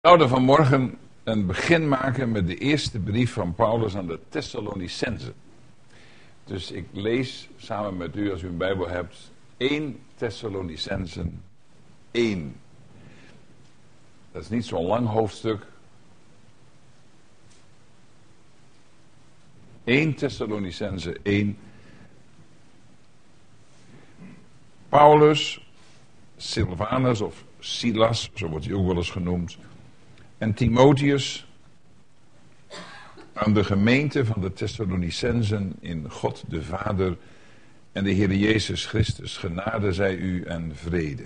We zouden vanmorgen een begin maken met de eerste brief van Paulus aan de Thessalonicenzen. Dus ik lees samen met u, als u een Bijbel hebt, 1 Thessalonicenzen 1. Dat is niet zo'n lang hoofdstuk. 1 Thessalonicenzen 1. Paulus, Silvanus of Silas, zo wordt hij ook wel eens genoemd, en Timotheus aan de gemeente van de Thessalonicenzen in God de Vader en de Heer Jezus Christus. Genade zij u en vrede.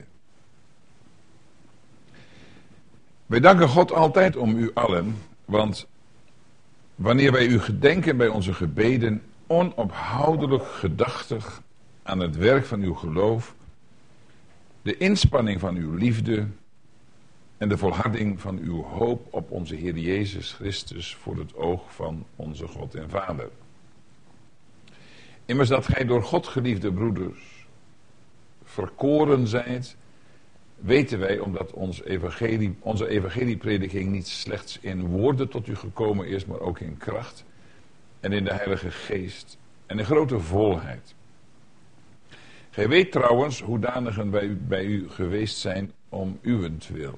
Wij danken God altijd om u allen, want wanneer wij u gedenken bij onze gebeden, onophoudelijk gedachtig aan het werk van uw geloof, de inspanning van uw liefde en de volharding van uw hoop op onze Heer Jezus Christus voor het oog van onze God en Vader. Immers dat gij door God geliefde broeders verkoren zijt, weten wij omdat onze evangelieprediking niet slechts in woorden tot u gekomen is, maar ook in kracht en in de Heilige Geest en in grote volheid. Gij weet trouwens hoedanigen wij bij u geweest zijn om uwentwil.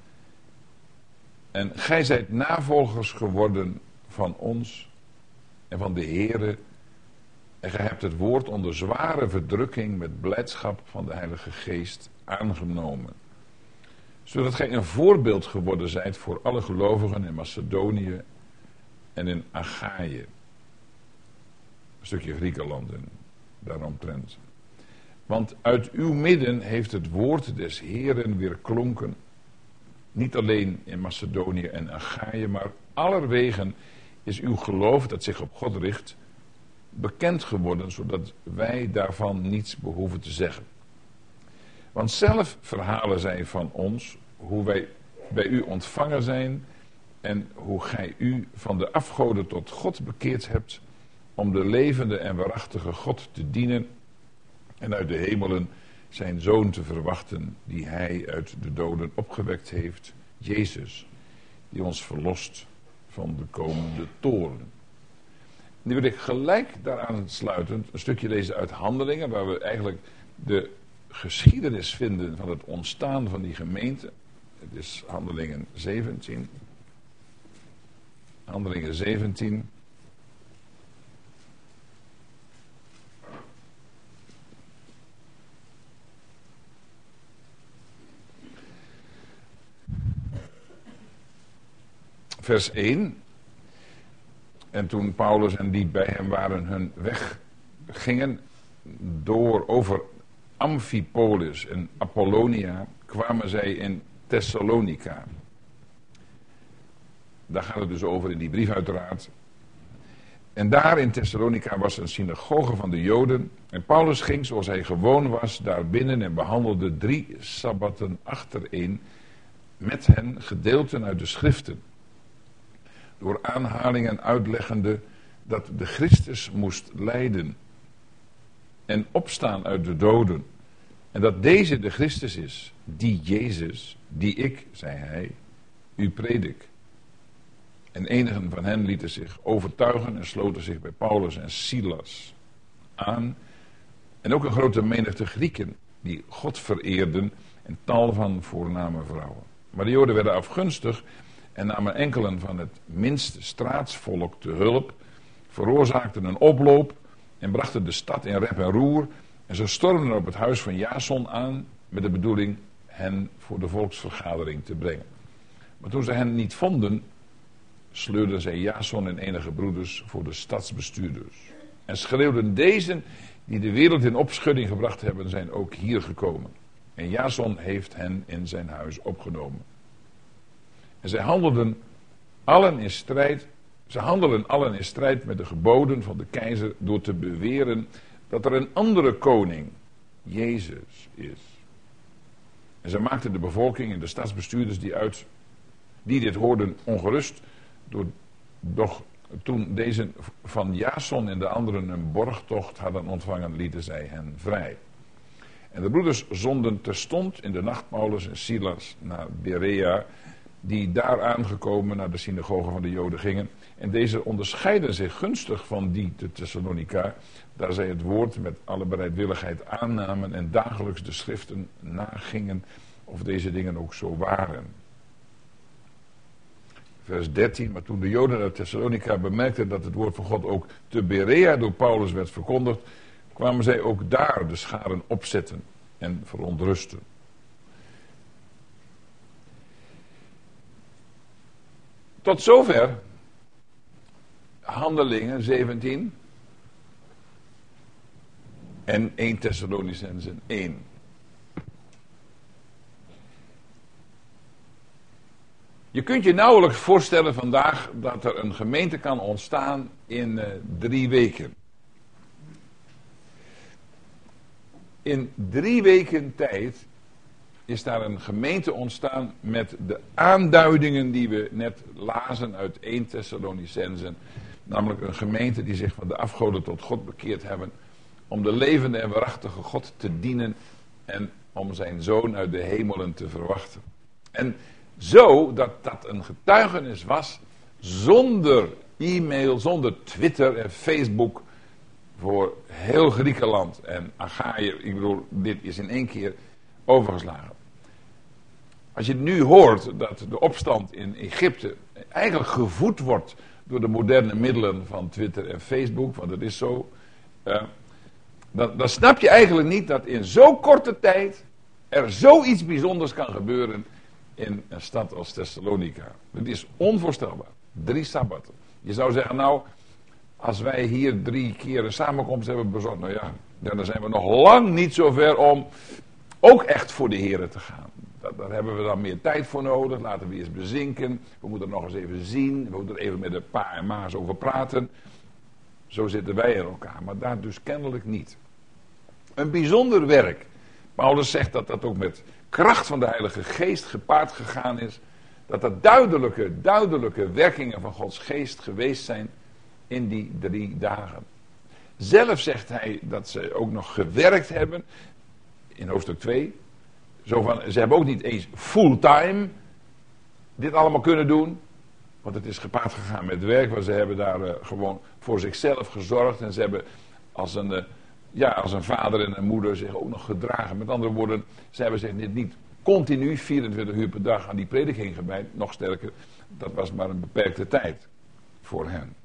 En gij zijt navolgers geworden van ons en van de Heere. En gij hebt het woord onder zware verdrukking met blijdschap van de Heilige Geest aangenomen. Zodat gij een voorbeeld geworden zijt voor alle gelovigen in Macedonië en in Achaïe. Een stukje Griekenland en daaromtrent. Want uit uw midden heeft het woord des Heeren weerklonken. Niet alleen in Macedonië en Achaïe, maar allerwegen is uw geloof dat zich op God richt bekend geworden, zodat wij daarvan niets behoeven te zeggen. Want zelf verhalen zij van ons hoe wij bij u ontvangen zijn en hoe gij u van de afgoden tot God bekeerd hebt om de levende en waarachtige God te dienen en uit de hemelen zijn Zoon te verwachten, die hij uit de doden opgewekt heeft, Jezus, die ons verlost van de komende toorn. Nu wil ik gelijk daaraan sluitend een stukje lezen uit Handelingen, waar we eigenlijk de geschiedenis vinden van het ontstaan van die gemeente. Het is Handelingen 17. Handelingen 17. Vers 1. En toen Paulus en die bij hem waren hun weg gingen over Amphipolis en Apollonia, kwamen zij in Thessalonica. Daar gaat het dus over in die brief uiteraard. En daar in Thessalonica was een synagoge van de Joden. En Paulus ging zoals hij gewoon was daar binnen en behandelde 3 sabbatten achtereen met hen gedeelten uit de schriften. Door aanhalingen uitleggende dat de Christus moest lijden en opstaan uit de doden. En dat deze de Christus is, die Jezus, die ik, zei hij, u predik. En enigen van hen lieten zich overtuigen en sloten zich bij Paulus en Silas aan. En ook een grote menigte Grieken die God vereerden en tal van voorname vrouwen. Maar de Joden werden afgunstig en namen enkelen van het minste straatsvolk te hulp, veroorzaakten een oploop en brachten de stad in rep en roer. En ze stormden op het huis van Jason aan met de bedoeling hen voor de volksvergadering te brengen. Maar toen ze hen niet vonden, sleurden zij Jason en enige broeders voor de stadsbestuurders. En schreeuwden: deze die de wereld in opschudding gebracht hebben, zijn ook hier gekomen. En Jason heeft hen in zijn huis opgenomen. En zij handelen allen in strijd met de geboden van de keizer door te beweren dat er een andere koning, Jezus, is. En zij maakten de bevolking en de stadsbestuurders die dit hoorden ongerust. Doch toen deze van Jason en de anderen een borgtocht hadden ontvangen, lieten zij hen vrij. En de broeders zonden terstond in de nacht Paulus en Silas naar Berea. die daar aangekomen naar de synagoge van de Joden gingen. En deze onderscheiden zich gunstig van die te Thessalonica, daar zij het woord met alle bereidwilligheid aannamen en dagelijks de schriften nagingen of deze dingen ook zo waren. Vers 13, maar toen de Joden uit Thessalonica bemerkten dat het woord van God ook te Berea door Paulus werd verkondigd, kwamen zij ook daar de scharen opzetten en verontrusten. Tot zover Handelingen 17 en 1 Thessalonicenzen 1. Je kunt je nauwelijks voorstellen vandaag dat er een gemeente kan ontstaan in 3 weken. In 3 weken tijd is daar een gemeente ontstaan met de aanduidingen die we net lazen uit 1 Thessalonicenzen. Namelijk een gemeente die zich van de afgoden tot God bekeerd hebben om de levende en waarachtige God te dienen en om zijn zoon uit de hemelen te verwachten. En zo dat dat een getuigenis was zonder e-mail, zonder Twitter en Facebook voor heel Griekenland en Achaïe. Ik bedoel, dit is in 1 keer overgeslagen. Als je nu hoort dat de opstand in Egypte eigenlijk gevoed wordt door de moderne middelen van Twitter en Facebook, want dat is zo, dan snap je eigenlijk niet dat in zo'n korte tijd er zoiets bijzonders kan gebeuren in een stad als Thessalonica. Dat is onvoorstelbaar. 3 sabbaten. Je zou zeggen, nou, als wij hier 3 keer een samenkomst hebben bezorgd, nou ja, dan zijn we nog lang niet zo ver om ook echt voor de Here te gaan. Daar hebben we dan meer tijd voor nodig. Laten we eens bezinken. We moeten het nog eens even zien. We moeten er even met de pa en ma's over praten. Zo zitten wij in elkaar. Maar daar dus kennelijk niet. Een bijzonder werk. Paulus zegt dat dat ook met kracht van de Heilige Geest gepaard gegaan is. Dat dat duidelijke werkingen van Gods Geest geweest zijn in die 3 dagen. Zelf zegt hij dat ze ook nog gewerkt hebben. In hoofdstuk 2. Zo van, ze hebben ook niet eens fulltime dit allemaal kunnen doen. Want het is gepaard gegaan met werk. Maar ze hebben daar gewoon voor zichzelf gezorgd. En ze hebben als een vader en een moeder zich ook nog gedragen. Met andere woorden, ze hebben zich niet continu 24 uur per dag aan die prediking gewijd. Nog sterker, dat was maar een beperkte tijd voor hen.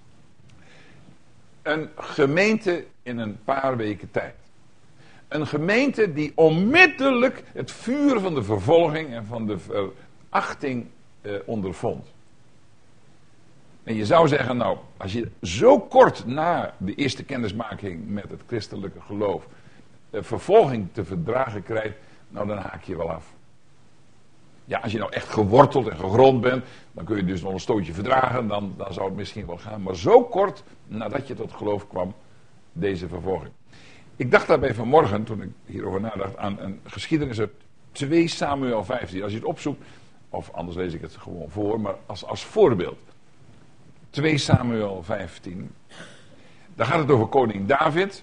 Een gemeente in een paar weken tijd. Een gemeente die onmiddellijk het vuur van de vervolging en van de verachting ondervond. En je zou zeggen, nou, als je zo kort na de eerste kennismaking met het christelijke geloof vervolging te verdragen krijgt, nou dan haak je wel af. Ja, als je nou echt geworteld en gegrond bent, dan kun je dus nog een stootje verdragen, dan zou het misschien wel gaan. Maar zo kort nadat je tot geloof kwam, deze vervolging. Ik dacht daarbij vanmorgen, toen ik hierover nadacht, aan een geschiedenis uit 2 Samuel 15. Als je het opzoekt, of anders lees ik het gewoon voor, maar als voorbeeld. 2 Samuel 15. Daar gaat het over koning David.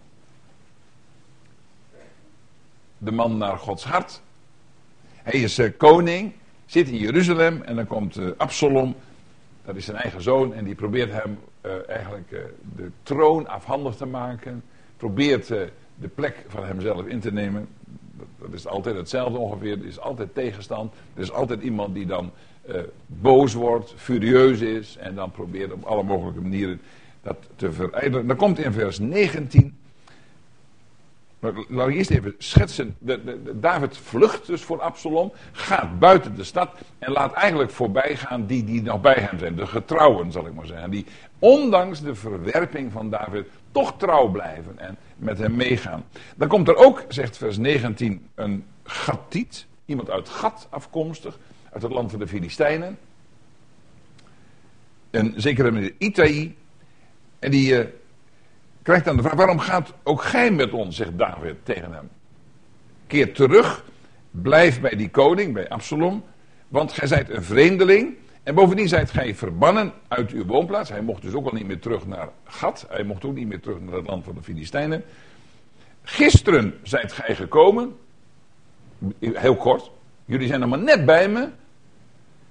De man naar Gods hart. Hij is koning, zit in Jeruzalem en dan komt Absalom. Dat is zijn eigen zoon en die probeert hem eigenlijk de troon afhandig te maken. Probeert de plek van hemzelf in te nemen. Dat is altijd hetzelfde ongeveer. Er is altijd tegenstand. Er is altijd iemand die dan boos wordt, furieus is. En dan probeert op alle mogelijke manieren dat te verijdelen. Dan komt in vers 19. Laat ik eerst even schetsen. David vlucht dus voor Absalom. Gaat buiten de stad. En laat eigenlijk voorbij gaan die nog bij hem zijn. De getrouwen zal ik maar zeggen. Die ondanks de verwerping van David toch trouw blijven en met hem meegaan. Dan komt er ook, zegt vers 19, een Gatiet. Iemand uit Gat afkomstig. Uit het land van de Filistijnen. En zeker meneer Itai. En die krijgt dan de vraag, waarom gaat ook gij met ons, zegt David tegen hem. Keer terug, blijf bij die koning, bij Absalom. Want gij zijt een vreemdeling. En bovendien zijt gij verbannen uit uw woonplaats. Hij mocht dus ook al niet meer terug naar Gat. Hij mocht ook niet meer terug naar het land van de Filistijnen. Gisteren zijt gij gekomen. Heel kort. Jullie zijn nog maar net bij me.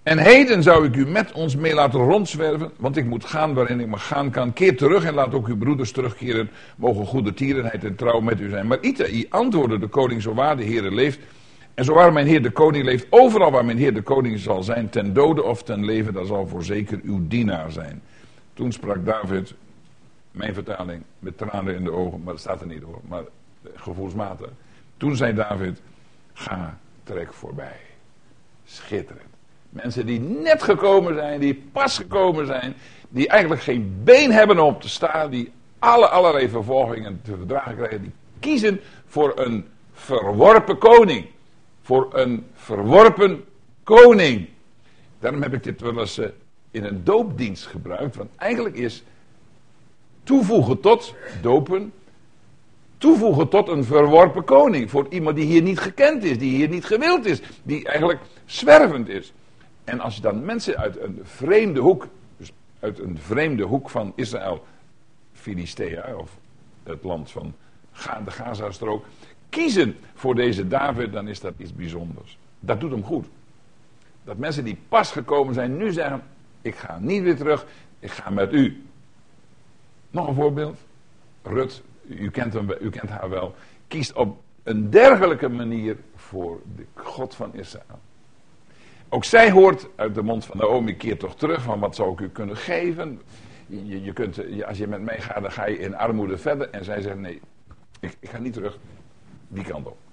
En heden zou ik u met ons mee laten rondzwerven, want ik moet gaan waarin ik mag gaan kan. Keer terug en laat ook uw broeders terugkeren, mogen goede tierenheid en trouw met u zijn. Maar Itai antwoordde de koning, zo waar de Heere leeft, en zo waar mijn Heer de koning leeft, overal waar mijn Heer de koning zal zijn, ten dode of ten leven, dat zal voorzeker uw dienaar zijn. Toen sprak David, mijn vertaling, met tranen in de ogen, maar dat staat er niet hoor, maar gevoelsmatig. Toen zei David, ga, trek voorbij. Schitterend. Mensen die net gekomen zijn, die pas gekomen zijn, die eigenlijk geen been hebben om te staan, die allerlei vervolgingen te verdragen krijgen, die kiezen voor een verworpen koning. Voor een verworpen koning. Daarom heb ik dit wel eens in een doopdienst gebruikt, want eigenlijk is toevoegen tot, dopen, toevoegen tot een verworpen koning. Voor iemand die hier niet gekend is, die hier niet gewild is, die eigenlijk zwervend is. En als je dan mensen uit een vreemde hoek, dus uit een vreemde hoek van Israël, Filistea, of het land van de Gazastrook, kiezen voor deze David, dan is dat iets bijzonders. Dat doet hem goed. Dat mensen die pas gekomen zijn, nu zeggen, ik ga niet weer terug, ik ga met u. Nog een voorbeeld. Rut, u kent haar wel, kiest op een dergelijke manier voor de God van Israël. Ook zij hoort uit de mond van Naomi, keer toch terug, van wat zou ik u kunnen geven? Als je met mij gaat, dan ga je in armoede verder. En zij zegt, nee, ik ga niet terug die kant op.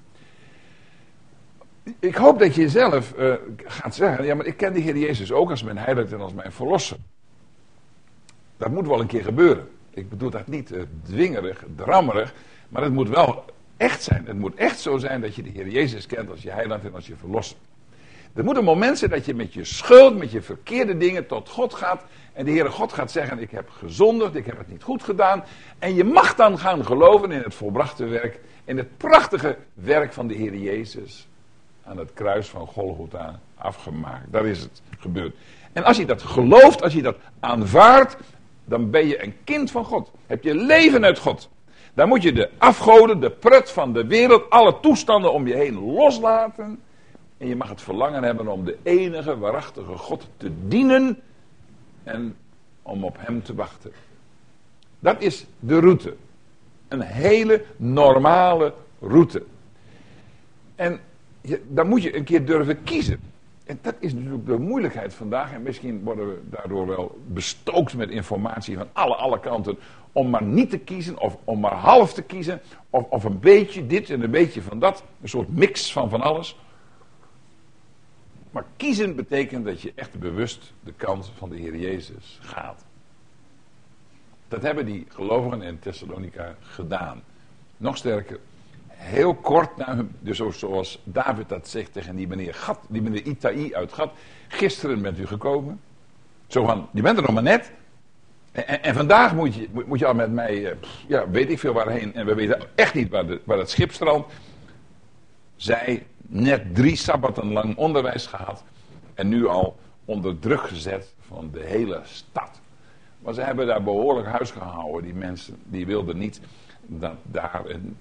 Ik hoop dat je zelf gaat zeggen, ja, maar ik ken de Heer Jezus ook als mijn heiland en als mijn verlosser. Dat moet wel een keer gebeuren. Ik bedoel dat niet dwingerig, drammerig, maar het moet wel echt zijn. Het moet echt zo zijn dat je de Heer Jezus kent als je heiland en als je verlosser. Er moet een moment zijn dat je met je schuld, met je verkeerde dingen tot God gaat. En de Heere God gaat zeggen, ik heb gezondigd, ik heb het niet goed gedaan. En je mag dan gaan geloven in het volbrachte werk, in het prachtige werk van de Heer Jezus. Aan het kruis van Golgotha afgemaakt. Daar is het gebeurd. En als je dat gelooft, als je dat aanvaardt, dan ben je een kind van God. Heb je leven uit God. Dan moet je de afgoden, de prut van de wereld, alle toestanden om je heen loslaten. En je mag het verlangen hebben om de enige waarachtige God te dienen en om op hem te wachten. Dat is de route. Een hele normale route. En dan moet je een keer durven kiezen. En dat is natuurlijk de moeilijkheid vandaag. En misschien worden we daardoor wel bestookt met informatie van alle kanten. Om maar niet te kiezen, of om maar half te kiezen. Of een beetje dit en een beetje van dat. Een soort mix van alles. Maar kiezen betekent dat je echt bewust de kant van de Heer Jezus gaat. Dat hebben die gelovigen in Thessalonica gedaan. Nog sterker. Heel kort, dus zoals David dat zegt tegen die meneer Itai uit Gat. Gisteren bent u gekomen. Zo van, je bent er nog maar net. En vandaag moet je al met mij, weet ik veel waarheen. En we weten echt niet waar het schip strandt. Zij net 3 sabbaten lang onderwijs gehad. En nu al onder druk gezet van de hele stad. Maar ze hebben daar behoorlijk huis gehouden. Die mensen, die wilden niet dat daar een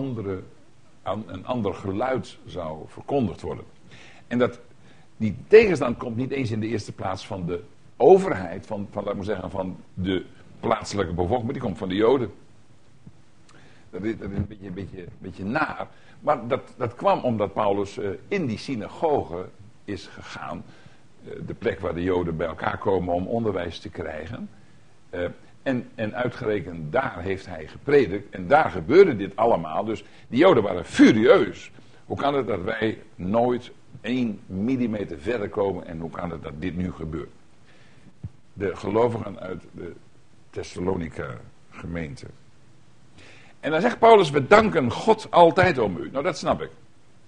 ander geluid zou verkondigd worden. En die tegenstand komt niet eens in de eerste plaats van de overheid, laat maar zeggen, van de plaatselijke bevolking, maar die komt van de Joden. Dat is een beetje naar. Maar dat kwam omdat Paulus in die synagoge is gegaan. De plek waar de Joden bij elkaar komen om onderwijs te krijgen. En uitgerekend daar heeft hij gepredikt. En daar gebeurde dit allemaal. Dus die Joden waren furieus. Hoe kan het dat wij nooit 1 millimeter verder komen? En hoe kan het dat dit nu gebeurt? De gelovigen uit de Thessalonica gemeente. En dan zegt Paulus, we danken God altijd om u. Nou, dat snap ik.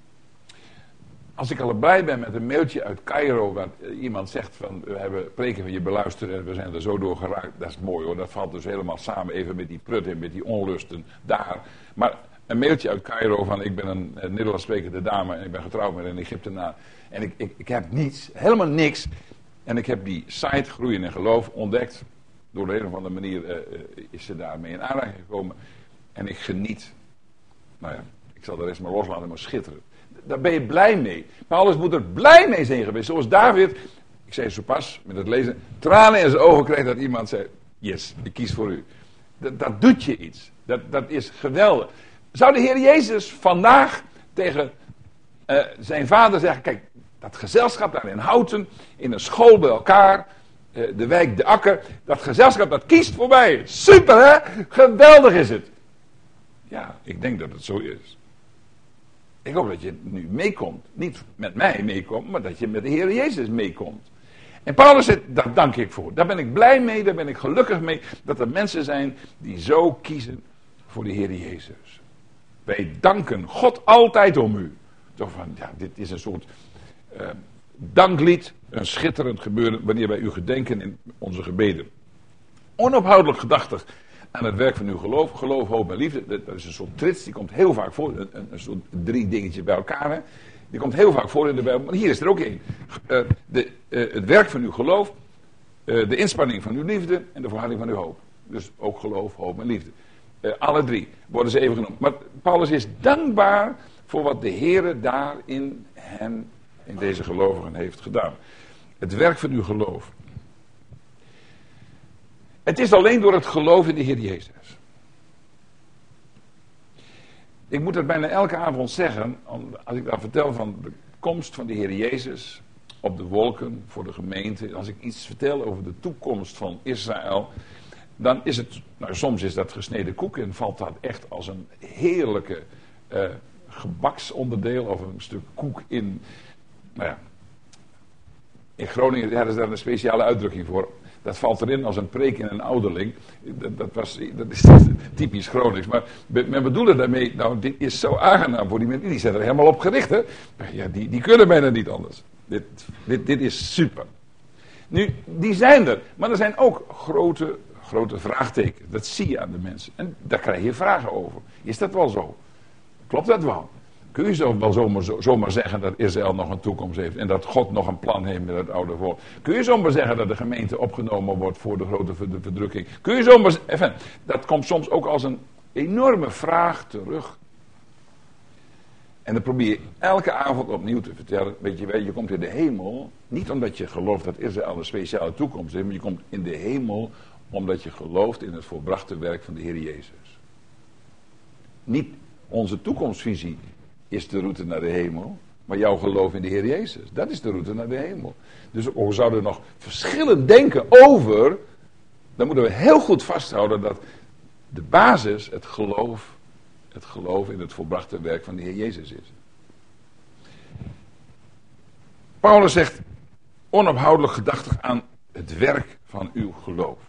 Als ik al blij ben met een mailtje uit Cairo, waar iemand zegt van, we hebben preken van je beluisterd en we zijn er zo door geraakt. Dat is mooi hoor, dat valt dus helemaal samen even met die prut en met die onlusten daar. Maar een mailtje uit Cairo van, ik ben een Nederlands sprekende dame en ik ben getrouwd met een Egyptenaar. En ik heb niets, helemaal niks. En ik heb die site Groeien in Geloof ontdekt. Door de een of andere manier is ze daarmee in aanraking gekomen. En ik geniet. Nou ja, ik zal de rest maar loslaten, maar schitteren. Daar ben je blij mee. Paulus moet er blij mee zijn geweest. Zoals David Ik zei zo pas met het lezen, tranen in zijn ogen kreeg dat iemand zei, yes, ik kies voor u. Dat doet je iets. Dat is geweldig. Zou de Heer Jezus vandaag tegen zijn vader zeggen, kijk, dat gezelschap daar in Houten, in een school bij elkaar, de wijk De Akker, dat gezelschap dat kiest voor mij. Super hè? Geweldig is het. Ja, ik denk dat het zo is. Ik hoop dat je nu meekomt. Niet met mij meekomt, maar dat je met de Heer Jezus meekomt. En Paulus zegt, daar dank ik voor. Daar ben ik blij mee, daar ben ik gelukkig mee, dat er mensen zijn die zo kiezen voor de Heer Jezus. Wij danken God altijd om u. Toch van, ja, dit is een soort danklied, een schitterend gebeuren wanneer wij u gedenken in onze gebeden. Onophoudelijk gedachtig aan het werk van uw geloof, hoop en liefde. Dat is een soort trits, die komt heel vaak voor, een soort 3 dingetjes bij elkaar. Hè. Die komt heel vaak voor in de Bijbel, maar hier is er ook één. Het werk van uw geloof, de inspanning van uw liefde en de volharding van uw hoop. Dus ook geloof, hoop en liefde. Alle 3 worden ze even genoemd. Maar Paulus is dankbaar voor wat de Heere daar in hem, in deze gelovigen heeft gedaan. Het werk van uw geloof. Het is alleen door het geloof in de Heer Jezus. Ik moet het bijna elke avond zeggen, als ik daar vertel van de komst van de Heer Jezus op de wolken voor de gemeente. Als ik iets vertel over de toekomst van Israël, dan is het, nou soms is dat gesneden koek en valt dat echt als een heerlijke gebaksonderdeel of een stuk koek in, nou ja, in Groningen hadden ze daar een speciale uitdrukking voor. Dat valt erin als een preek in een ouderling. Dat is typisch Gronings. Maar men bedoelde daarmee, nou dit is zo aangenaam voor die mensen. Die zijn er helemaal op gericht, hè. Ja, die kunnen bijna niet anders. Dit is super. Nu, die zijn er. Maar er zijn ook grote vraagtekens. Dat zie je aan de mensen. En daar krijg je vragen over. Is dat wel zo? Klopt dat wel? Kun je zo wel zomaar zeggen dat Israël nog een toekomst heeft en dat God nog een plan heeft met het oude volk? Kun je zomaar zeggen dat de gemeente opgenomen wordt voor de grote verdrukking? Kun je zomaar zeggen, dat komt soms ook als een enorme vraag terug. En dan probeer je elke avond opnieuw te vertellen, weet je wel, je komt in de hemel, niet omdat je gelooft dat Israël een speciale toekomst heeft, maar je komt in de hemel omdat je gelooft in het volbrachte werk van de Heer Jezus. Niet onze toekomstvisie is de route naar de hemel, maar jouw geloof in de Heer Jezus, dat is de route naar de hemel. Dus we zouden nog verschillend denken over, dan moeten we heel goed vasthouden dat de basis het geloof in het volbrachte werk van de Heer Jezus is. Paulus zegt onophoudelijk gedachtig aan het werk van uw geloof.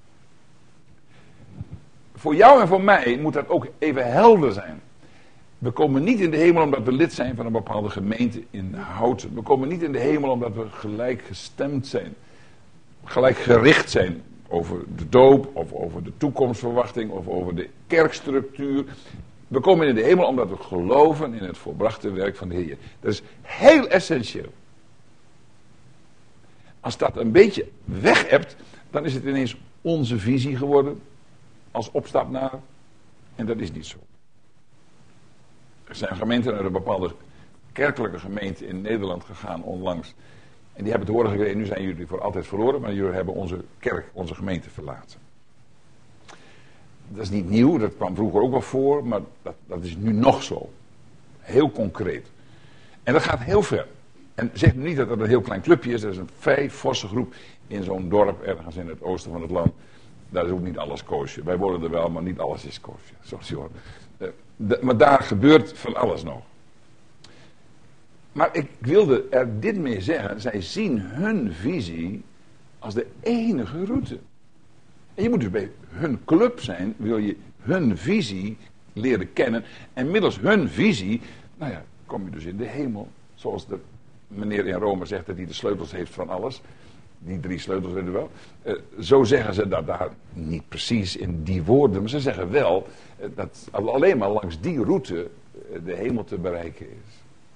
Voor jou en voor mij moet dat ook even helder zijn. We komen niet in de hemel omdat we lid zijn van een bepaalde gemeente in Houten. We komen niet in de hemel omdat we gelijk gestemd zijn. Gelijk gericht zijn over de doop, of over de toekomstverwachting, of over de kerkstructuur. We komen in de hemel omdat we geloven in het volbrachte werk van de Heer. Dat is heel essentieel. Als dat een beetje weg hebt, dan is het ineens onze visie geworden als opstap naar. En dat is niet zo. Er zijn gemeenten uit een bepaalde kerkelijke gemeente in Nederland gegaan onlangs. En die hebben het horen gekregen, nu zijn jullie voor altijd verloren, maar jullie hebben onze kerk, onze gemeente verlaten. Dat is niet nieuw, dat kwam vroeger ook wel voor, maar dat is nu nog zo. Heel concreet. En dat gaat heel ver. En zeg nu niet dat dat een heel klein clubje is, dat is een vrij forse groep in zo'n dorp ergens in het oosten van het land. Daar is ook niet alles koosje. Wij worden er wel, maar niet alles is koosje. Zoals je hoort. Maar daar gebeurt van alles nog. Maar ik wilde er dit mee zeggen. Zij zien hun visie als de enige route. En je moet dus bij hun club zijn. Wil je hun visie leren kennen. En middels hun visie. Nou ja, kom je dus in de hemel. Zoals de meneer in Rome zegt dat hij de sleutels heeft van alles. Die 3 sleutels weet je wel. Zo zeggen ze dat daar niet precies in die woorden. Maar ze zeggen wel dat alleen maar langs die route de hemel te bereiken is.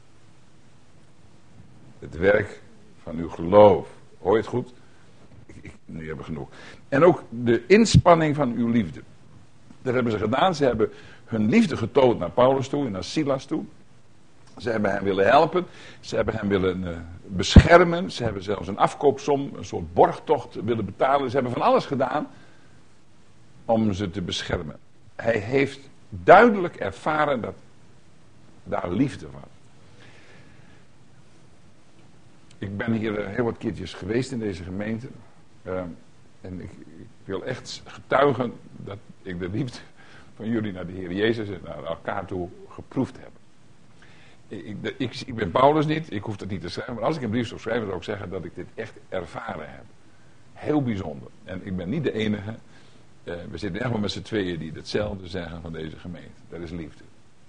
Het werk van uw geloof. Hoor je het goed? Nu hebben we genoeg. En ook de inspanning van uw liefde. Dat hebben ze gedaan. Ze hebben hun liefde getoond naar Paulus toe en naar Silas toe. Ze hebben hem willen helpen. Ze hebben hem willen beschermen. Ze hebben zelfs een afkoopsom, een soort borgtocht willen betalen. Ze hebben van alles gedaan om ze te beschermen. Hij heeft duidelijk ervaren dat daar liefde was. Ik ben hier heel wat keertjes geweest in deze gemeente. En ik wil echt getuigen dat ik de liefde van jullie naar de Heer Jezus en naar elkaar toe geproefd heb. Ik ben Paulus niet, ik hoef dat niet te schrijven. Maar als ik een brief zou schrijven, zou ik zeggen dat ik dit echt ervaren heb. Heel bijzonder. En ik ben niet de enige. We zitten echt wel met z'n tweeën die hetzelfde zeggen van deze gemeente. Dat is liefde.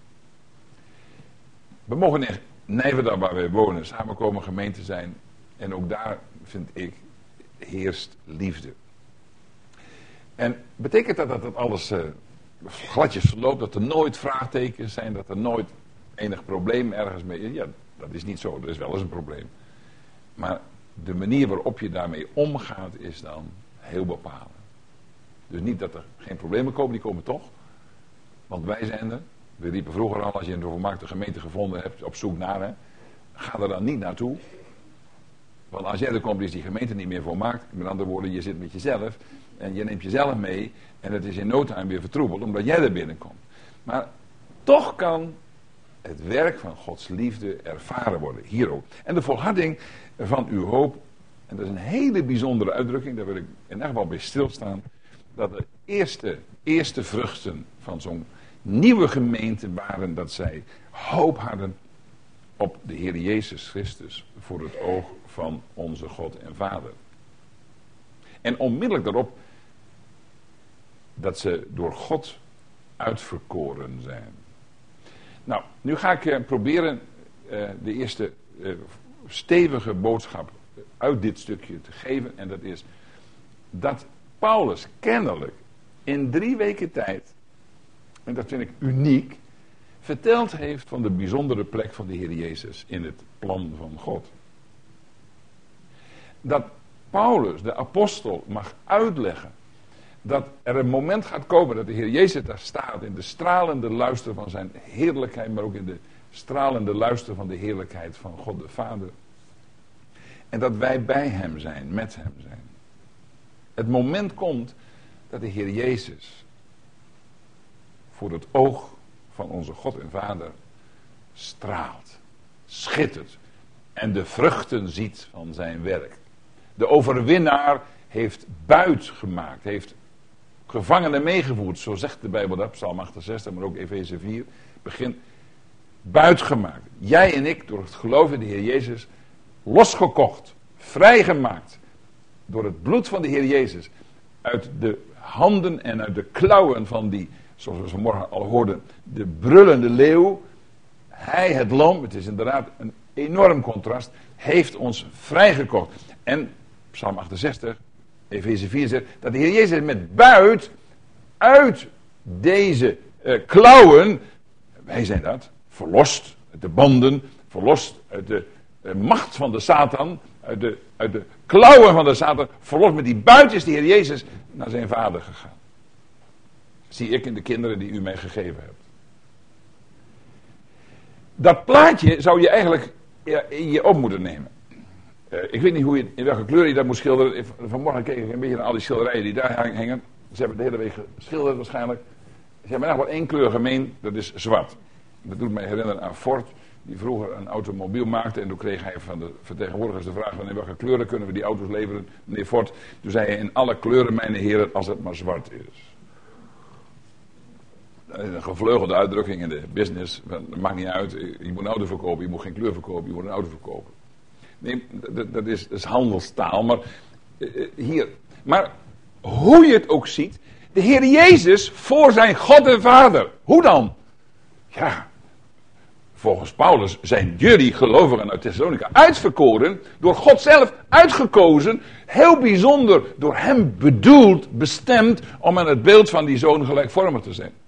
We mogen in Nijverdal, waar wij wonen, samenkomen gemeente zijn. En ook daar, vind ik, heerst liefde. En betekent dat alles gladjes verloopt, dat er nooit vraagtekens zijn, dat er nooit enig probleem ergens mee is? Ja, dat is niet zo. Er is wel eens een probleem. Maar de manier waarop je daarmee omgaat is dan heel bepalend. Dus niet dat er geen problemen komen, die komen toch. Want wij zijn er. We riepen vroeger al, als je een volmaakte gemeente gevonden hebt, op zoek naar, hè, ga er dan niet naartoe. Want als jij er komt, is die gemeente niet meer volmaakt. Met andere woorden, je zit met jezelf en je neemt jezelf mee en het is in no time weer vertroebeld, omdat jij er binnenkomt. Maar toch kan het werk van Gods liefde ervaren worden, hier ook. En de volharding van uw hoop, en dat is een hele bijzondere uitdrukking, daar wil ik in ieder geval bij stilstaan, dat de eerste vruchten van zo'n nieuwe gemeente waren dat zij hoop hadden op de Heer Jezus Christus voor het oog van onze God en Vader. En onmiddellijk daarop dat ze door God uitverkoren zijn. Nou, nu ga ik proberen de eerste stevige boodschap uit dit stukje te geven. En dat is dat Paulus kennelijk in 3 weken tijd, en dat vind ik uniek, verteld heeft van de bijzondere plek van de Heer Jezus in het plan van God. Dat Paulus, de apostel, mag uitleggen dat er een moment gaat komen dat de Heer Jezus daar staat in de stralende luister van zijn heerlijkheid, maar ook in de stralende luister van de heerlijkheid van God de Vader. En dat wij bij hem zijn, met hem zijn. Het moment komt dat de Heer Jezus voor het oog van onze God en Vader straalt, schittert en de vruchten ziet van zijn werk. De overwinnaar heeft buit gemaakt, heeft gevangenen meegevoerd, zo zegt de Bijbel dat, Psalm 68, maar ook Efeze 4, begint buit gemaakt. Jij en ik, door het geloof in de Heer Jezus, losgekocht, vrijgemaakt, door het bloed van de Heer Jezus, uit de handen en uit de klauwen van die, zoals we vanmorgen al hoorden, de brullende leeuw. Hij, het lam, het is inderdaad een enorm contrast, heeft ons vrijgekocht. En Psalm 68, Efeze 4 zegt dat de Heer Jezus met buit uit deze klauwen, wij zijn dat, verlost uit de banden, verlost uit de macht van de Satan, uit de klauwen van de Satan, verlost met die buit is de Heer Jezus naar zijn Vader gegaan. Zie ik in de kinderen die u mij gegeven hebt. Dat plaatje zou je eigenlijk in je op moeten nemen. Ik weet niet in welke kleur je dat moet schilderen. Vanmorgen keek ik een beetje naar al die schilderijen die daar hangen. Ze hebben de hele week geschilderd waarschijnlijk. Ze hebben eigenlijk wel 1 kleur gemeen, dat is zwart. Dat doet mij herinneren aan Ford, die vroeger een automobiel maakte. En toen kreeg hij van de vertegenwoordigers de vraag van in welke kleuren kunnen we die auto's leveren, meneer Ford. Toen zei hij in alle kleuren, mijn heren, als het maar zwart is. Dat is een gevleugelde uitdrukking in de business. Dat maakt niet uit, je moet een auto verkopen, je moet geen kleur verkopen, je moet een auto verkopen. Nee, dat is handelstaal, maar hier. Maar hoe je het ook ziet, de Heer Jezus voor zijn God en Vader. Hoe dan? Ja, volgens Paulus zijn jullie gelovigen uit Thessalonica uitverkoren, door God zelf uitgekozen, heel bijzonder door hem bedoeld, bestemd om aan het beeld van die zoon gelijkvormig te zijn.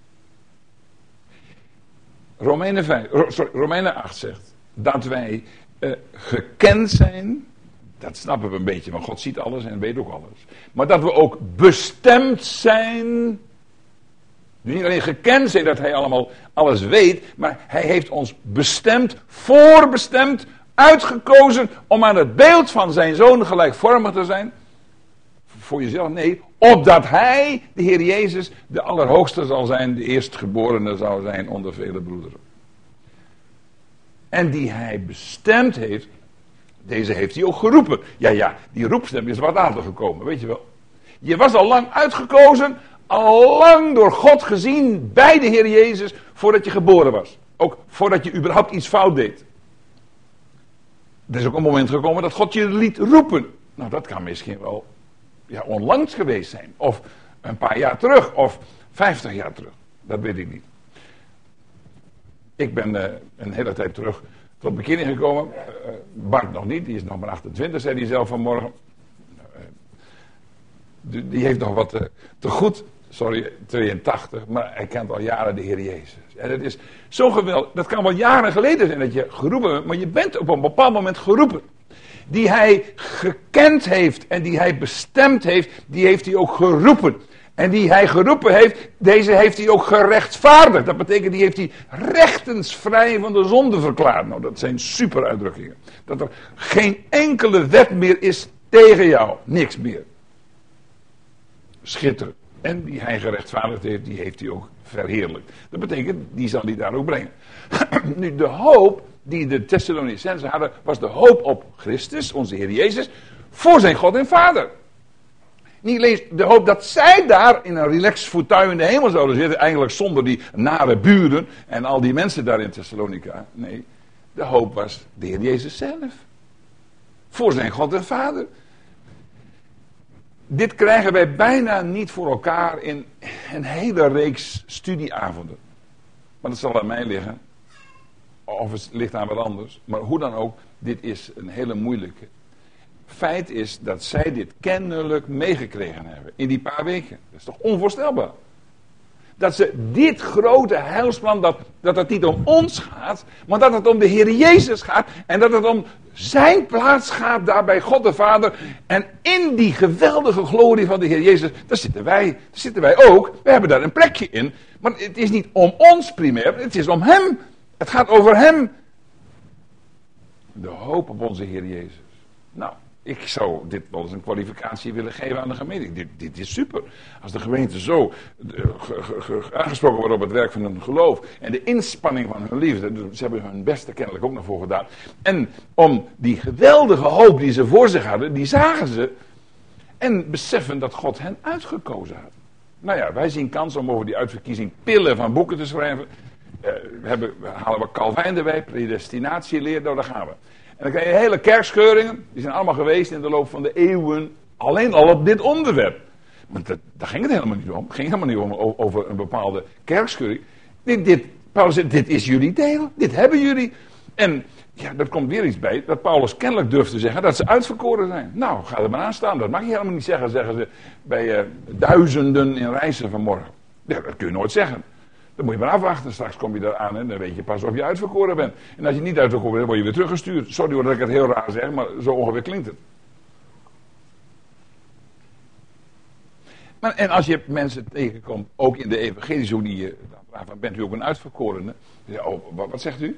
Romeinen 8 zegt dat wij gekend zijn, dat snappen we een beetje, want God ziet alles en weet ook alles. Maar dat we ook bestemd zijn Dus niet alleen gekend zijn dat hij allemaal alles weet, maar hij heeft ons bestemd, voorbestemd, uitgekozen om aan het beeld van zijn zoon gelijkvormig te zijn. Voor jezelf? Nee, opdat hij, de Heer Jezus, de Allerhoogste zal zijn, de eerstgeborene zal zijn onder vele broederen. En die hij bestemd heeft, deze heeft hij ook geroepen. Ja, die roepstem is wat later gekomen, weet je wel. Je was al lang uitgekozen, al lang door God gezien bij de Heer Jezus, voordat je geboren was. Ook voordat je überhaupt iets fout deed. Er is ook een moment gekomen dat God je liet roepen. Nou, dat kan misschien wel onlangs geweest zijn. Of een paar jaar terug, of 50 jaar terug. Dat weet ik niet. Ik ben een hele tijd terug tot beginning gekomen. Bart nog niet, die is nog maar 28, zei hij zelf vanmorgen. Die heeft nog wat te goed, 82, maar hij kent al jaren de Heer Jezus. En het is zo geweldig, dat kan wel jaren geleden zijn dat je geroepen bent, maar je bent op een bepaald moment geroepen. Die hij gekend heeft en die hij bestemd heeft, die heeft hij ook geroepen. En die hij geroepen heeft, deze heeft hij ook gerechtvaardigd. Dat betekent, die heeft hij rechtensvrij van de zonde verklaard. Nou, dat zijn super uitdrukkingen. Dat er geen enkele wet meer is tegen jou. Niks meer. Schitterend. En die hij gerechtvaardigd heeft, die heeft hij ook verheerlijkt. Dat betekent, die zal hij daar ook brengen. Nu, de hoop die de Thessalonicenzen hadden, was de hoop op Christus, onze Heer Jezus, voor zijn God en Vader. Niet alleen de hoop dat zij daar in een relaxed fauteuil in de hemel zouden zitten, eigenlijk zonder die nare buren en al die mensen daar in Thessalonica. Nee, de hoop was de Heer Jezus zelf. Voor zijn God en Vader. Dit krijgen wij bijna niet voor elkaar in een hele reeks studieavonden. Maar dat zal aan mij liggen. Of het ligt aan wat anders. Maar hoe dan ook, dit is een hele moeilijke. Feit is dat zij dit kennelijk meegekregen hebben in die paar weken. Dat is toch onvoorstelbaar. Dat ze dit grote heilsplan, dat het niet om ons gaat, maar dat het om de Heer Jezus gaat. En dat het om zijn plaats gaat daar bij God de Vader. En in die geweldige glorie van de Heer Jezus, daar zitten wij ook. We hebben daar een plekje in. Maar het is niet om ons primair, het is om hem. Het gaat over hem. De hoop op onze Heer Jezus. Nou, ik zou dit wel eens een kwalificatie willen geven aan de gemeente. Dit is super. Als de gemeente zo aangesproken wordt op het werk van hun geloof. En de inspanning van hun liefde. Ze hebben hun beste kennelijk ook naar voren gedaan. En om die geweldige hoop die ze voor zich hadden, die zagen ze. En beseffen dat God hen uitgekozen had. Nou ja, wij zien kans om over die uitverkiezing pillen van boeken te schrijven. Halen we Calvijn erbij, predestinatieleer, nou daar gaan we. En dan krijg je hele kerkscheuringen, die zijn allemaal geweest in de loop van de eeuwen, alleen al op dit onderwerp. Maar daar ging het helemaal niet om. Het ging helemaal niet om over een bepaalde kerkscheuring. Paulus zegt, dit is jullie deel, dit hebben jullie. En ja, er komt weer iets bij, dat Paulus kennelijk durft te zeggen dat ze uitverkoren zijn. Nou, ga er maar aan staan, dat mag je helemaal niet zeggen, zeggen ze bij duizenden in reizen vanmorgen. Ja, dat kun je nooit zeggen. Dan moet je maar afwachten. Straks kom je daar aan en dan weet je pas of je uitverkoren bent. En als je niet uitverkoren bent, word je weer teruggestuurd. Sorry hoor dat ik het heel raar zeg, maar zo ongeveer klinkt het. En als je mensen tegenkomt, ook in de evangelische, hoe die je vraagt, bent u ook een uitverkorene? Ja, oh, wat zegt u?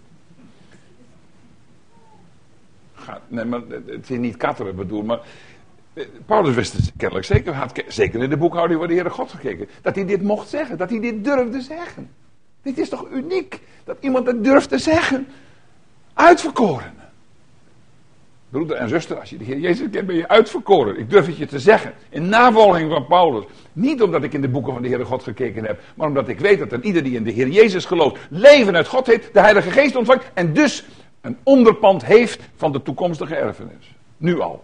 Nee, maar het is niet katteren bedoel, maar Paulus wist het kennelijk zeker, had zeker in de boekhouding van de Heere God gekeken, dat hij dit mocht zeggen, dat hij dit durfde zeggen. Dit is toch uniek, dat iemand het durft te zeggen. Uitverkoren. Broeder en zuster, als je de Heer Jezus kent, ben je uitverkoren. Ik durf het je te zeggen, in navolging van Paulus. Niet omdat ik in de boeken van de Heere God gekeken heb, maar omdat ik weet dat er ieder die in de Heer Jezus gelooft, leven uit God heeft, de Heilige Geest ontvangt en dus een onderpand heeft van de toekomstige erfenis. Nu al.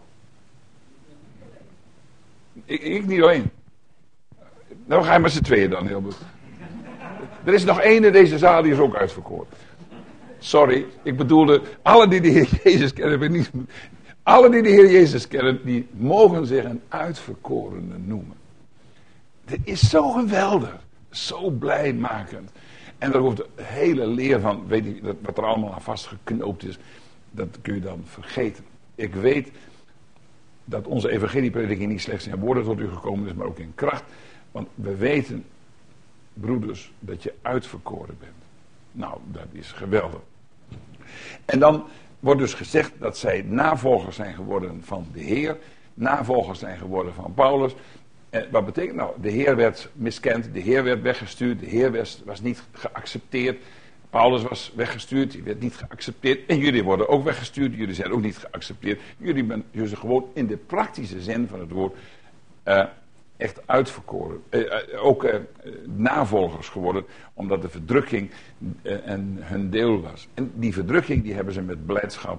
Ik niet alleen. Nou ga je met z'n tweeën dan, heel goed. Er is nog één in deze zaal die is ook uitverkoren. Sorry, ik bedoelde, alle die de Heer Jezus kennen, alle die de Heer Jezus kennen, die mogen zich een uitverkorene noemen. Dit is zo geweldig, zo blijmakend. En daar hoeft de hele leer van, weet je, wat er allemaal aan vastgeknoopt is, dat kun je dan vergeten. Ik weet dat onze evangelieprediking niet slechts in woorden tot u gekomen is, maar ook in kracht. Want we weten broeders, dat je uitverkoren bent. Nou, dat is geweldig. En dan wordt dus gezegd dat zij navolgers zijn geworden van de Heer, navolgers zijn geworden van Paulus. En wat betekent nou? De Heer werd miskend, de Heer werd weggestuurd, de Heer was niet geaccepteerd. Paulus was weggestuurd, die werd niet geaccepteerd. En jullie worden ook weggestuurd, jullie zijn ook niet geaccepteerd. Jullie zijn dus gewoon in de praktische zin van het woord echt uitverkoren. Ook navolgers geworden, omdat de verdrukking en hun deel was. En die verdrukking die hebben ze met blijdschap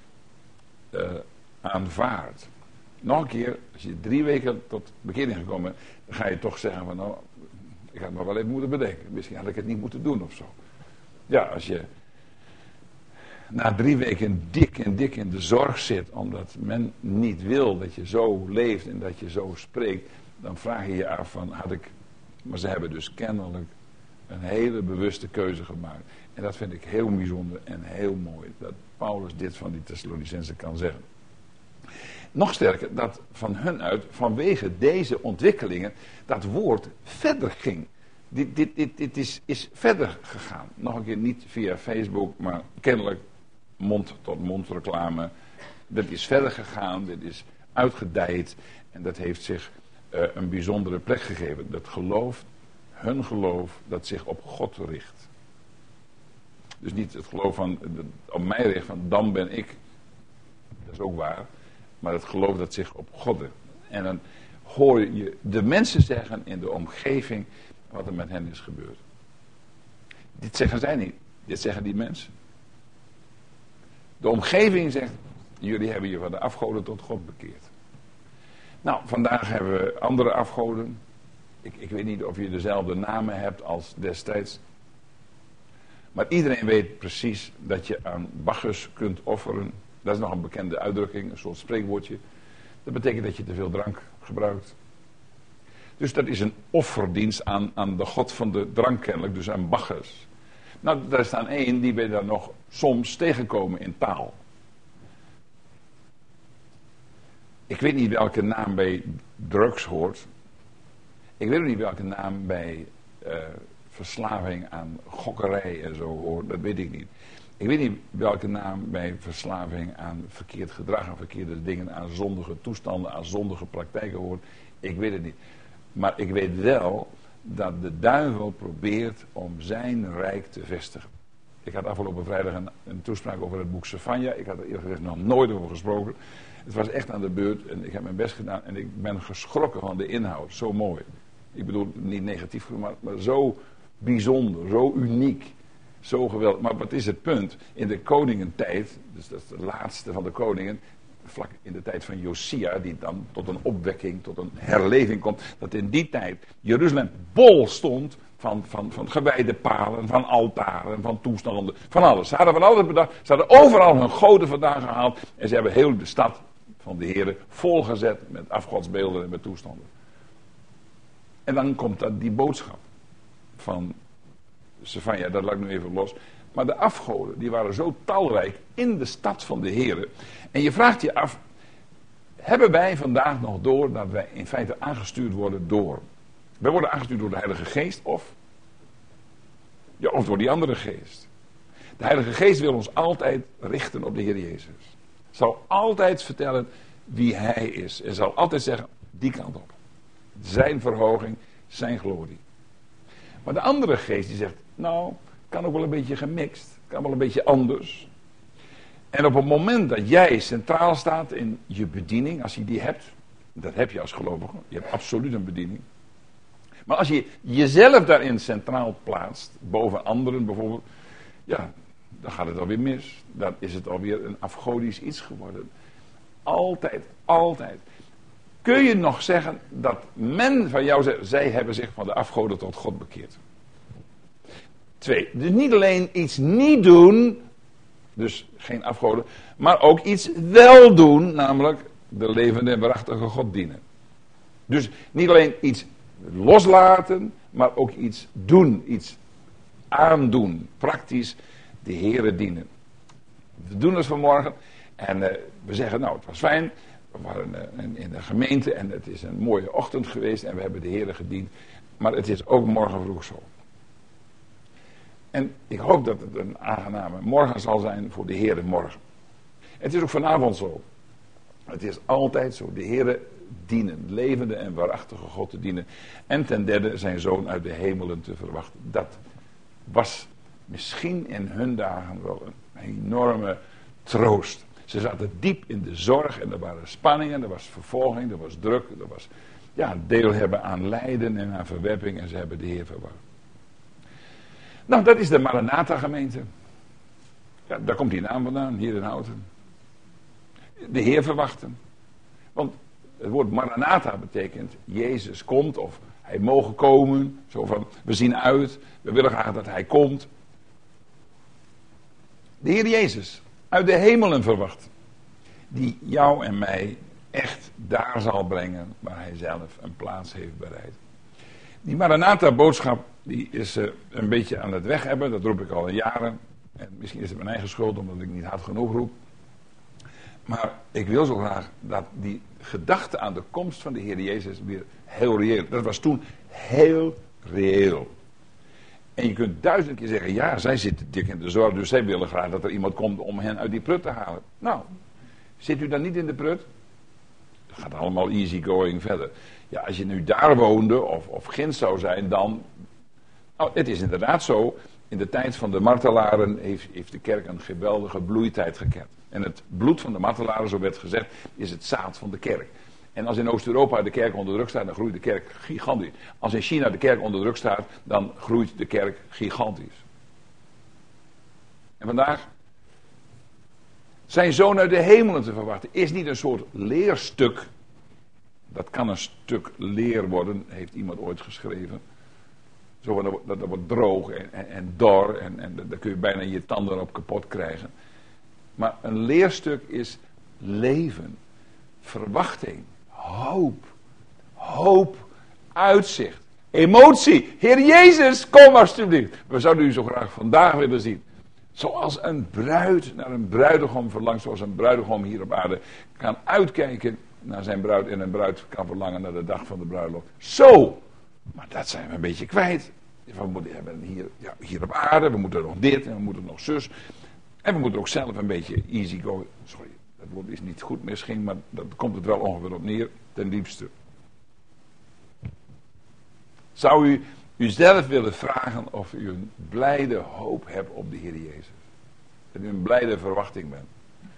aanvaard. Nog een keer, als je 3 weken tot bekering gekomen bent, dan ga je toch zeggen van nou, ik had het maar wel even moeten bedenken. Misschien had ik het niet moeten doen of zo. Ja, als je na 3 weken dik in de zorg zit, omdat men niet wil dat je zo leeft en dat je zo spreekt, dan vraag je je af van maar ze hebben dus kennelijk een hele bewuste keuze gemaakt. En dat vind ik heel bijzonder en heel mooi, dat Paulus dit van die Thessalonicenzen kan zeggen. Nog sterker, dat van hun uit, vanwege deze ontwikkelingen, dat woord verder ging. Dit is verder gegaan. Nog een keer niet via Facebook, maar kennelijk mond-tot-mond reclame. Dat is verder gegaan, dit is uitgedijd en dat heeft zich een bijzondere plek gegeven. Dat geloof, hun geloof, dat zich op God richt. Dus niet het geloof van, op mij richt, van dan ben ik. Dat is ook waar. Maar het geloof dat zich op God richt. En dan hoor je de mensen zeggen in de omgeving wat er met hen is gebeurd. Dit zeggen zij niet. Dit zeggen die mensen. De omgeving zegt, jullie hebben je van de afgoden tot God bekeerd. Nou, vandaag hebben we andere afgoden. Ik weet niet of je dezelfde namen hebt als destijds. Maar iedereen weet precies dat je aan Bacchus kunt offeren. Dat is nog een bekende uitdrukking, een soort spreekwoordje. Dat betekent dat je te veel drank gebruikt. Dus dat is een offerdienst aan de god van de drank kennelijk, dus aan Bacchus. Nou, daar staan één die we daar nog soms tegenkomen in taal. Ik weet niet welke naam bij drugs hoort. Ik weet ook niet welke naam bij verslaving aan gokkerij en zo hoort. Dat weet ik niet. Ik weet niet welke naam bij verslaving aan verkeerd gedrag, aan verkeerde dingen, aan zondige toestanden, aan zondige praktijken hoort. Ik weet het niet. Maar ik weet wel dat de duivel probeert om zijn rijk te vestigen. Ik had afgelopen vrijdag een toespraak over het boek Sefanja. Ik had er eerlijk gezegd nog nooit over gesproken. Het was echt aan de beurt en ik heb mijn best gedaan en ik ben geschrokken van de inhoud. Zo mooi. Ik bedoel, niet negatief, maar zo bijzonder, zo uniek. Zo geweldig. Maar wat is het punt? In de koningentijd, dus dat is de laatste van de koningen, vlak in de tijd van Josia, die dan tot een opwekking, tot een herleving komt, dat in die tijd Jeruzalem bol stond van gewijde palen, van altaren, van toestanden, van alles. Ze hadden van alles bedacht, ze hadden overal hun goden vandaan gehaald en ze hebben heel de stad van de Heere volgezet met afgodsbeelden en met toestanden. En dan komt dat die boodschap van Sefanja, dat laat ik nu even los. Maar de afgoden, die waren zo talrijk in de stad van de Heere. En je vraagt je af, hebben wij vandaag nog door dat wij in feite aangestuurd worden door? Wij worden aangestuurd door de Heilige Geest of door die andere geest. De Heilige Geest wil ons altijd richten op de Heer Jezus. Zal altijd vertellen wie Hij is. En zal altijd zeggen, die kant op. Zijn verhoging, zijn glorie. Maar de andere geest die zegt, nou, kan ook wel een beetje gemixt. Kan wel een beetje anders. En op het moment dat jij centraal staat in je bediening, als je die hebt, dat heb je als gelovige, je hebt absoluut een bediening. Maar als je jezelf daarin centraal plaatst, boven anderen bijvoorbeeld, ja, dan gaat het alweer mis. Dan is het alweer een afgodisch iets geworden. Altijd, altijd. Kun je nog zeggen dat men van jou zegt, zij hebben zich van de afgoden tot God bekeerd. 2. Dus niet alleen iets niet doen, dus geen afgoden, maar ook iets wel doen, namelijk de levende en waarachtige God dienen. Dus niet alleen iets loslaten, maar ook iets doen, iets aandoen, praktisch de Heere dienen. We doen het vanmorgen en we zeggen, nou, het was fijn. We waren in de gemeente en het is een mooie ochtend geweest en we hebben de Heere gediend. Maar het is ook morgen vroeg zo. En ik hoop dat het een aangename morgen zal zijn voor de Heere morgen. Het is ook vanavond zo. Het is altijd zo. De Heere dienen, levende en waarachtige God te dienen. En ten derde zijn zoon uit de hemelen te verwachten. Dat was misschien in hun dagen wel een enorme troost. Ze zaten diep in de zorg en er waren spanningen, er was vervolging, er was druk, er was deel hebben aan lijden en aan verwerping en ze hebben de Heer verwacht. Nou, dat is de Maranatha gemeente. Ja, daar komt die naam vandaan, hier in Houten. De Heer verwachten. Want het woord Maranatha betekent Jezus komt of hij mogen komen. Zo van, we zien uit, we willen graag dat hij komt. De Heer Jezus, uit de hemelen verwacht. Die jou en mij echt daar zal brengen waar hij zelf een plaats heeft bereid. Die Maranatha boodschap die is een beetje aan het weg hebben. Dat roep ik al jaren. En misschien is het mijn eigen schuld omdat ik niet hard genoeg roep. Maar ik wil zo graag dat die gedachte aan de komst van de Heer Jezus weer heel reëel. Dat was toen heel reëel. En je kunt 1000 keer zeggen, ja, zij zitten dik in de zorg, dus zij willen graag dat er iemand komt om hen uit die prut te halen. Nou, zit u dan niet in de prut? Dat gaat allemaal easy going verder. Ja, als je nu daar woonde of ginds zou zijn, dan... Nou, het is inderdaad zo, in de tijd van de martelaren heeft de kerk een geweldige bloeitijd gekend. En het bloed van de martelaren, zo werd gezegd, is het zaad van de kerk. En als in Oost-Europa de kerk onder druk staat, dan groeit de kerk gigantisch. Als in China de kerk onder druk staat, dan groeit de kerk gigantisch. En vandaag zijn zoon uit de hemelen te verwachten is niet een soort leerstuk. Dat kan een stuk leer worden, heeft iemand ooit geschreven. Zo dat wordt droog en dor en daar kun je bijna je tanden op kapot krijgen. Maar een leerstuk is leven, verwachting, hoop, uitzicht, emotie. Heer Jezus, kom alsjeblieft. We zouden u zo graag vandaag willen zien. Zoals een bruid naar een bruidegom verlangt, zoals een bruidegom hier op aarde kan uitkijken naar zijn bruid en een bruid kan verlangen naar de dag van de bruiloft. Zo! Maar dat zijn we een beetje kwijt. We hebben hier op aarde, we moeten nog dit en we moeten nog zus. En we moeten ook zelf een beetje easy go. Sorry, dat woord is niet goed misschien, maar dat komt het wel ongeveer op neer, ten diepste. Zou u uzelf willen vragen of u een blijde hoop hebt op de Heer Jezus? Dat u een blijde verwachting bent.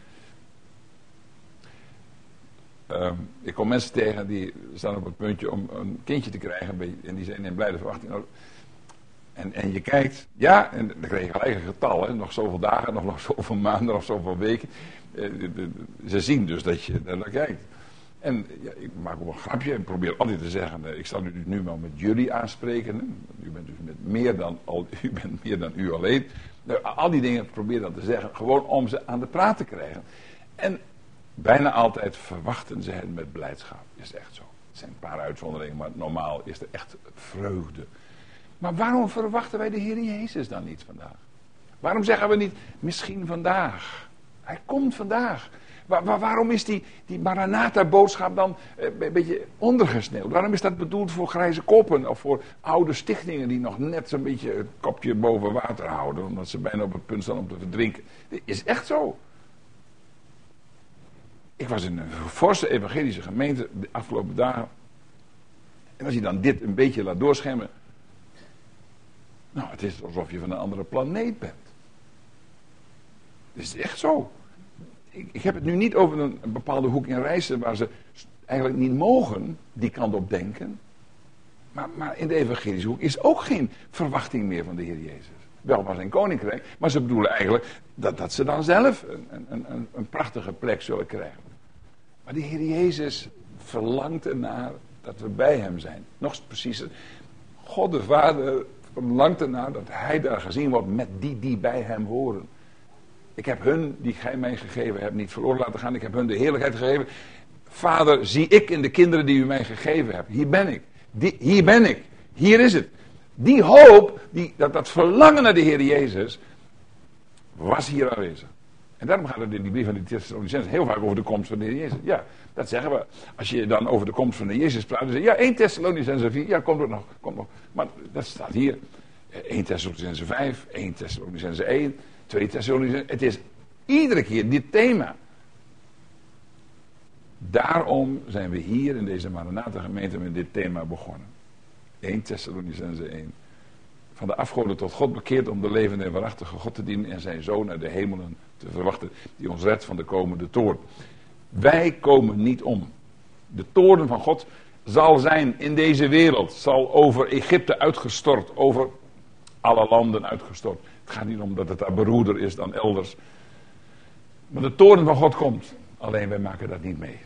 Ik kom mensen tegen die staan op het puntje om een kindje te krijgen en die zijn in blijde verwachting. En je kijkt, ja, en dan krijg je gelijk een getal, hè, nog zoveel dagen, nog zoveel maanden, nog zoveel weken. Ze zien dus dat je naar kijkt. En ja, ik maak ook een grapje en probeer altijd te zeggen, ik zal u nu wel met jullie aanspreken. Hè. U bent dus meer dan u alleen. Nou, al die dingen probeer dan te zeggen, gewoon om ze aan de praat te krijgen. En bijna altijd verwachten ze hen met blijdschap. Is echt zo. Er zijn een paar uitzonderingen, maar normaal is er echt vreugde. Maar waarom verwachten wij de Heer Jezus dan niet vandaag? Waarom zeggen we niet, misschien vandaag? Hij komt vandaag. Waarom is die Maranatha-boodschap dan een beetje ondergesneeuwd? Waarom is dat bedoeld voor grijze koppen of voor oude stichtingen die nog net zo'n beetje het kopje boven water houden, omdat ze bijna op het punt staan om te verdrinken? Dit is echt zo. Ik was in een forse evangelische gemeente de afgelopen dagen. En als je dan dit een beetje laat doorschemmen. Nou, het is alsof je van een andere planeet bent. Het is echt zo. Ik heb het nu niet over een bepaalde hoek in Rijssen waar ze eigenlijk niet mogen die kant op denken. Maar in de evangelische hoek is ook geen verwachting meer van de Heer Jezus. Wel van zijn koninkrijk, maar ze bedoelen eigenlijk dat ze dan zelf een prachtige plek zullen krijgen. Maar de Heer Jezus verlangt ernaar dat we bij hem zijn. Nog preciezer, God de Vader verlangt ernaar dat hij daar gezien wordt met die bij hem horen. Ik heb hun, die gij mij gegeven hebt, niet verloren laten gaan. Ik heb hun de heerlijkheid gegeven. Vader, zie ik in de kinderen die u mij gegeven hebt. Hier ben ik. Hier ben ik. Hier is het. Die hoop, dat verlangen naar de Heer Jezus, was hier aanwezig. En daarom gaat het in die brief van de Thessalonicenzen heel vaak over de komst van de Heer Jezus. Ja, Dat zeggen we. Als je dan over de komst van de Jezus praat, dan zeg je, ja, 1 Thessalonicenzen 4, ja, komt nog. Maar dat staat hier. 1 Thessalonicenzen 5, 1 Thessalonicenzen 1, 2 Thessalonicenzen. Het is iedere keer dit thema. Daarom zijn we hier in deze Maranatha gemeente met dit thema begonnen. 1 Thessalonicenzen 1. Van de afgoden tot God bekeerd om de levende en waarachtige God te dienen en zijn zoon uit de hemelen te verwachten, die ons redt van de komende toorn. Wij komen niet om. De toorn van God zal zijn in deze wereld, zal over Egypte uitgestort, over alle landen uitgestort. Het gaat niet om dat het daar beroerder is dan elders. Maar de toorn van God komt, alleen wij maken dat niet mee.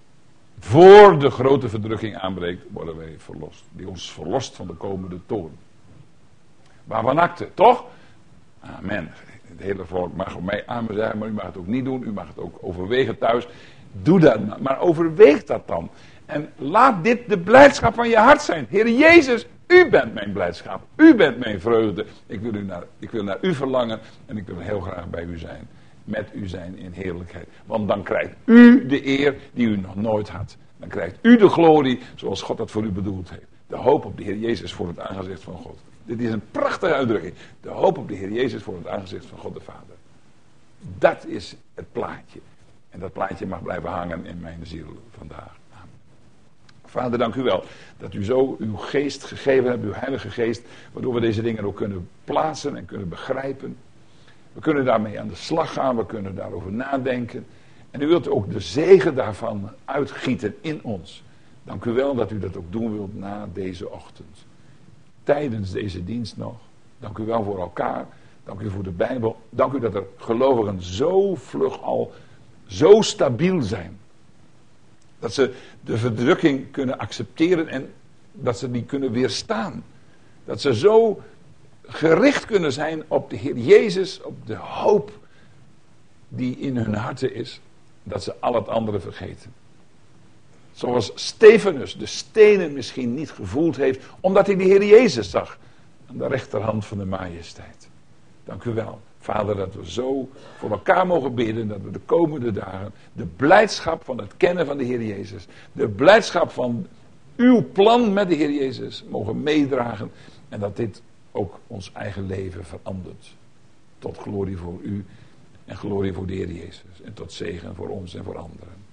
Voor de grote verdrukking aanbreekt, worden wij verlost. Die ons verlost van de komende toorn. Waarvan akte, toch? Amen. Het hele volk mag op mij amen zeggen, maar u mag het ook niet doen. U mag het ook overwegen thuis. Doe dat maar overweeg dat dan. En laat dit de blijdschap van je hart zijn. Heer Jezus, u bent mijn blijdschap. U bent mijn vreugde. Ik wil naar u verlangen en ik wil heel graag bij u zijn. Met u zijn in heerlijkheid. Want dan krijgt u de eer die u nog nooit had. Dan krijgt u de glorie zoals God dat voor u bedoeld heeft. De hoop op de Heer Jezus voor het aangezicht van God. Dit is een prachtige uitdrukking. De hoop op de Heer Jezus voor het aangezicht van God de Vader. Dat is het plaatje. En dat plaatje mag blijven hangen in mijn ziel vandaag. Amen. Vader, dank u wel dat u zo uw geest gegeven hebt, uw heilige geest, waardoor we deze dingen ook kunnen plaatsen en kunnen begrijpen. We kunnen daarmee aan de slag gaan, we kunnen daarover nadenken. En u wilt ook de zegen daarvan uitgieten in ons. Dank u wel dat u dat ook doen wilt na deze ochtend. Tijdens deze dienst nog. Dank u wel voor elkaar. Dank u voor de Bijbel. Dank u dat er gelovigen zo vlug al zo stabiel zijn. Dat ze de verdrukking kunnen accepteren en dat ze die kunnen weerstaan. Dat ze zo gericht kunnen zijn op de Heer Jezus, op de hoop die in hun harten is. Dat ze al het andere vergeten. Zoals Stefanus de stenen misschien niet gevoeld heeft, omdat hij de Heer Jezus zag aan de rechterhand van de majesteit. Dank u wel, Vader, dat we zo voor elkaar mogen bidden, dat we de komende dagen de blijdschap van het kennen van de Heer Jezus, de blijdschap van uw plan met de Heer Jezus mogen meedragen en dat dit ook ons eigen leven verandert. Tot glorie voor u en glorie voor de Heer Jezus en tot zegen voor ons en voor anderen.